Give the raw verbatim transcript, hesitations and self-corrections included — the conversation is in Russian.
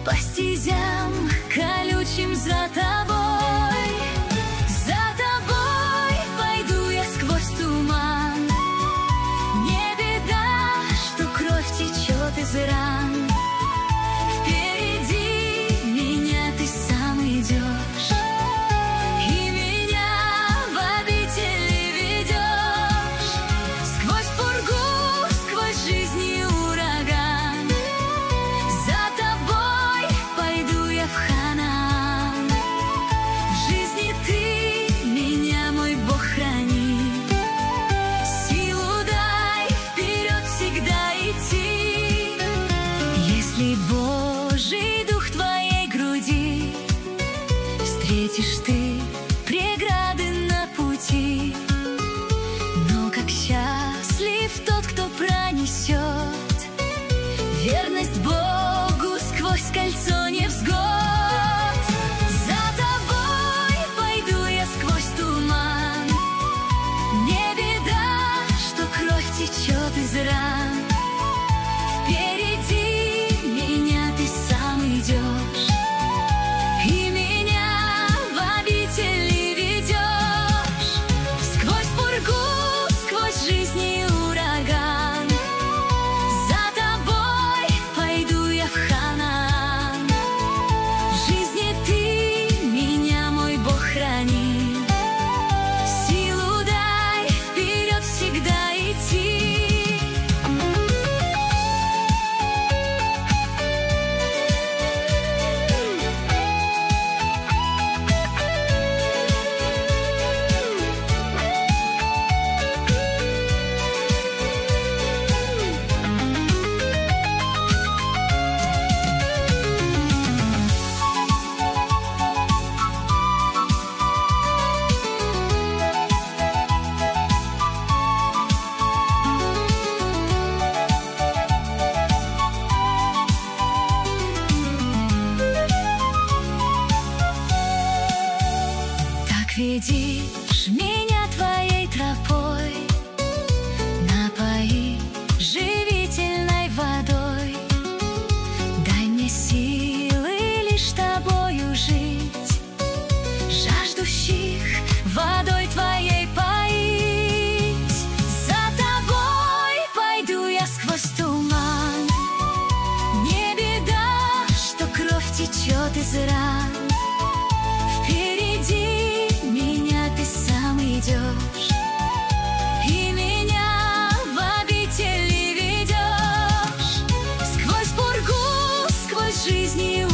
по стезям колючим за тобой. За тобой пойду я сквозь туман. Не беда, что кровь течет из ран. Впереди меня ты сам идешь, и меня в обители ведешь. Сквозь пургу, сквозь жизни ураган. За тобой пойду я в Ханаан. В жизни ты меня, мой Бог, храни. Силу дай вперед всегда идти. Если Божий дух в твоей груди, встретишь ты преграды на пути. Но как счастлив тот, кто пронесет верность Богу сквозь кольцо невзгод. За тобой пойду я сквозь туман. Не беда, что кровь течет из ран. Впереди меня ты сам идешь, и меня в обители ведешь. Сквозь пургу, сквозь жизни ураган. За тобой пойду я в Ханаан. В жизни ты меня, мой Бог, храни. Силу дай вперед всегда идти. Так ведишь меня твоей тропой, напои живительной водой. Дай мне силы лишь тобою жить, жаждущих водой твоей поить. За тобой пойду я сквозь туман. Не беда, что кровь течет из ран. Впереди меня ты сам идешь, и меня в обители ведешь. Сквозь пургу, сквозь жизни